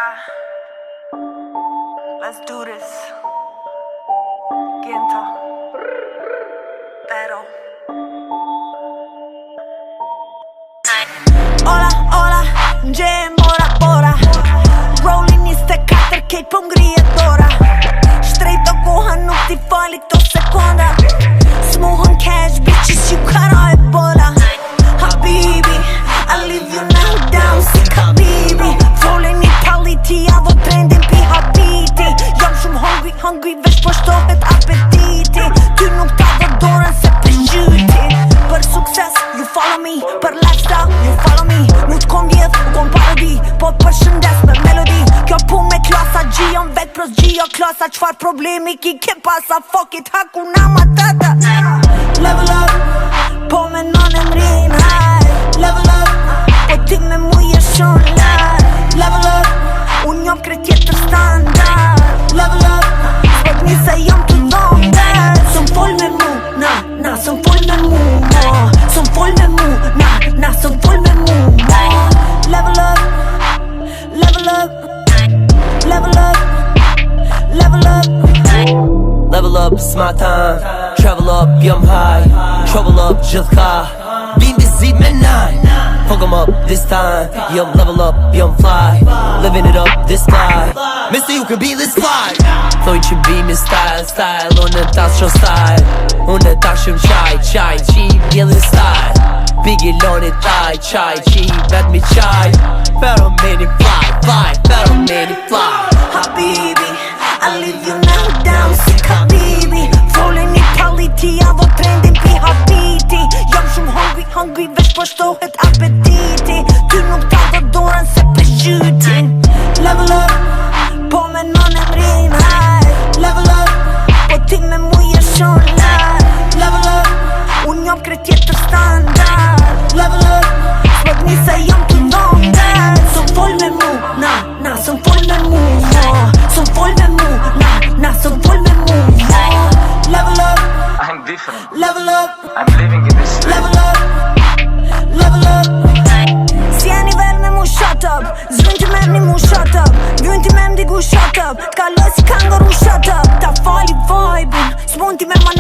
Let's do this. Genta. Pero. Ola, ola, gjem, bora, bora. Rolling 24K për ngrijet dora. Shtrejt o koha nuk t'i fali këto sekonda. Smuhën cash, bitches, ju kara e bola. Habibi, I leave you now down si Habibi. Folin I paliti, avo trendin pi habiti. Jam shumë hungry, hungry, veç poshtohet apetiti. Ty nuk ta dhe dorën se përgjyti. Për sukses, you follow me. Për lifestyle, you follow me. Nuk t'kom vjedh, u kom parodi. Po t'përshëndes me melodi. Kjo pun me klasa, gjion vet pros gjio klasa. Qfar problemi ki ke pasa, fuck it, hakuna matata. Level up, po me nonem rin high. Level up, po ti me muje shumë light. Level up, unë jom kret tjetër standard. Level up, s'pot një se jom të dhondet. Sëm fol me mu, na, sëm fol me mu, mo. Sëm fol me mu, na, sëm fol me mu, mo. Level up, level up, level up, level up. Level up, it's my time. Travel up, jam high. Trouble up, gjithka. Bim bizit me nine. Fuck 'em up this time. Yum, level up, yum, fly. Living it up, this fly. Mister, you can be this fly. Thoj që bimi style. Unë e tas show style. Unë e tas shumë qaj. Qi bjellin style. Biggie loni qaj. Qi vet mi qaj. Pero meni fly. Pero meni fly. Habibi, I leave you now down si Habibi. Folin I paliti, avo trendin pi habiti. Jam shumë hungry, veç poshtohet apetiti. Ty nuk ta dhe dorën se përgjyti. Level up, po me nonem rin high. Level up, po ti me muje shumë light. Level up, unë jom kret tjetër standard. Level up, s'pot një se jom të dhondet. Sëm fol me mu, na, sëm fol me mu, mo. Sëm fol me mu, na, sëm fol me mu, mo. Level up, I'm different. level up, I'm living in this street. level up, level up. Si e nivel me mu shut up. Zvyn ti mem një mu shut up. Vyën ti mem digu shut up. T'kaloj si kangaru shut up. Ta fali vibe-un, s'mund ti me ma